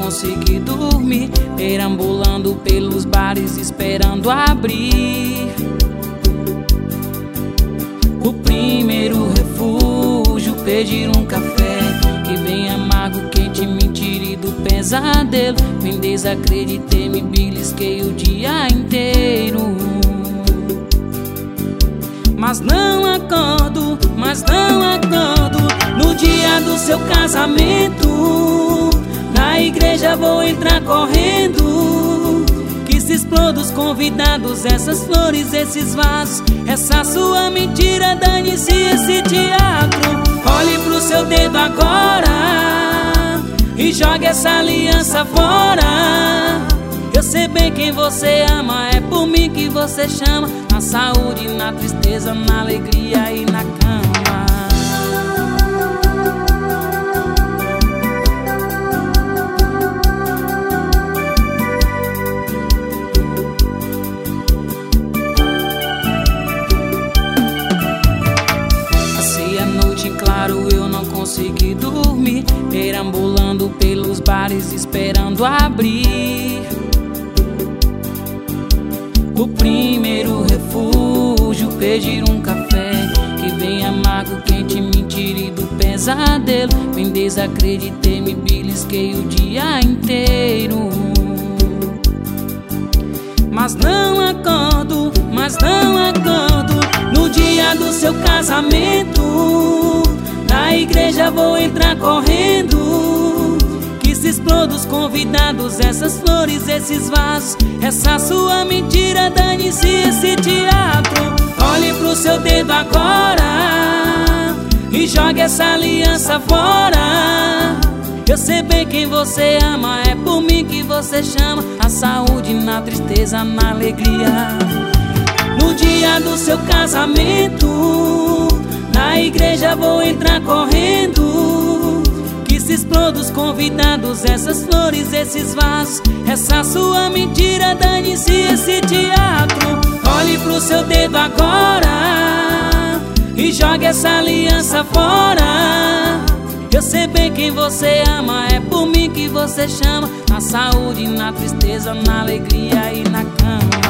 consegui dormir, perambulando pelos bares esperando abrir o primeiro refúgio, pedir um café que vem amargo, quente, me tire do pesadelo. Me desacreditei, me belisquei o dia inteiro, mas não acordo, no dia do seu casamento. Na igreja vou entrar correndo, que se exploda os convidados, essas flores, esses vasos, essa sua mentira, dane-se esse teatro. Olhe pro seu dedo agora e jogue essa aliança fora. Eu sei bem quem você ama, é por mim que você chama. Na saúde, na tristeza, na alegria e na cama. Passei a noite claro, eu não consegui dormir, perambulando pelos bares esperando abrir o primeiro refúgio, pedir um café que vem amargo, quente, me tire do pesadelo. Me desacreditei, me belisquei o dia inteiro, mas não acordo, no dia do seu casamento. Na igreja vou entrar correndo, que se exploda os convidados, essas flores, esses vasos, essa sua mentira, dane-se esse teatro. Olhe pro seu dedo agora e jogue essa aliança fora. Eu sei bem quem você ama, é por mim que você chama. A saúde, na tristeza, na alegria. No dia do seu casamento, na igreja vou entrar correndo, que se exploda os convidados, essas flores, esses vasos, essa sua mentira, dane-se esse teatro. Olhe pro seu dedo agora e jogue essa aliança fora. Eu sei bem quem você ama, é por mim que você chama. Na saúde, na tristeza, na alegria e na cama.